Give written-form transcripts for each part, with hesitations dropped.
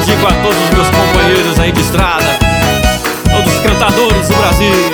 dedico a todos os meus companheiros aí de estrada, todos os cantadores do Brasil.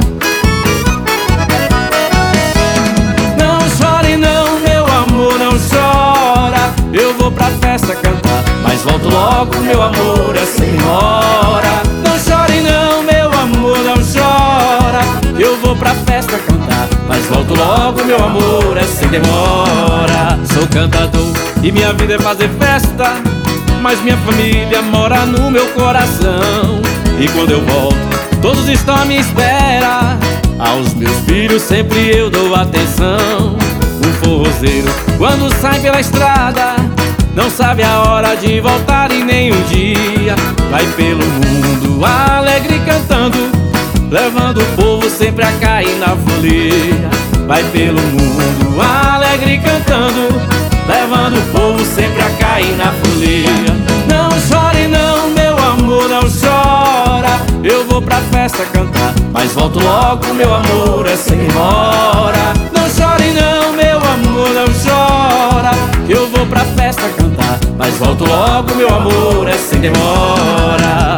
Não chore não, meu amor, não chora. Eu vou pra festa cantar, mas volto logo, meu amor, é sem demora. Não chore não, meu amor, não chora. Eu vou pra festa cantar, mas volto logo, meu amor, é sem demora. Sou cantador e minha vida é fazer festa, mas minha família mora no meu coração. E quando eu volto, todos estão à minha espera. Aos meus filhos sempre eu dou atenção. Um forrozeiro, quando sai pela estrada, não sabe a hora de voltar e nem um dia. Vai pelo mundo alegre cantando, levando o povo sempre a cair na folia. Vai pelo mundo alegre cantando, levando o povo sempre a cair na folia. Não chore não, meu amor, não chora. Eu vou pra festa cantar, mas volto logo, meu amor, é sem demora. Não chore não, meu amor, não chora. Eu vou pra festa cantar, mas volto logo, meu amor, é sem demora.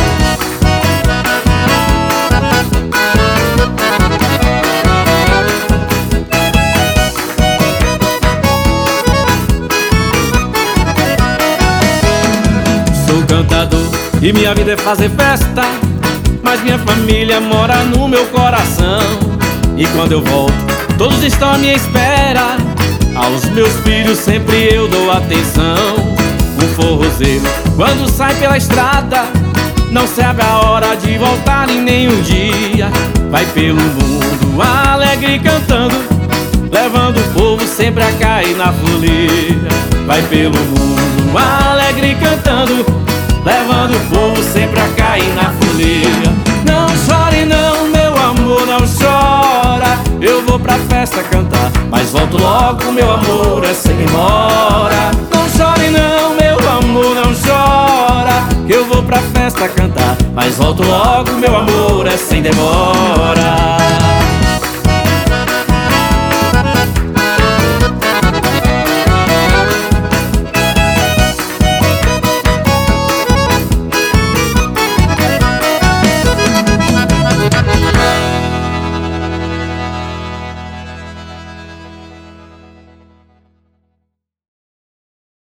Sou cantador e minha vida é fazer festa, mas minha família mora no meu coração. E quando eu volto, todos estão à minha espera. Aos meus filhos sempre eu dou atenção. Um forrozeiro, quando sai pela estrada, não sabe a hora de voltar em nenhum dia. Vai pelo mundo alegre cantando, levando o povo sempre a cair na folia. Vai pelo mundo alegre cantando, levando o povo sempre a cair na folia. Não chore não, meu amor, não chora. Eu vou pra festa cantar, mas volto logo, meu amor, é sem demora. Não chore não, meu amor, não chora. Eu vou pra festa cantar, mas volto logo, meu amor, é sem demora.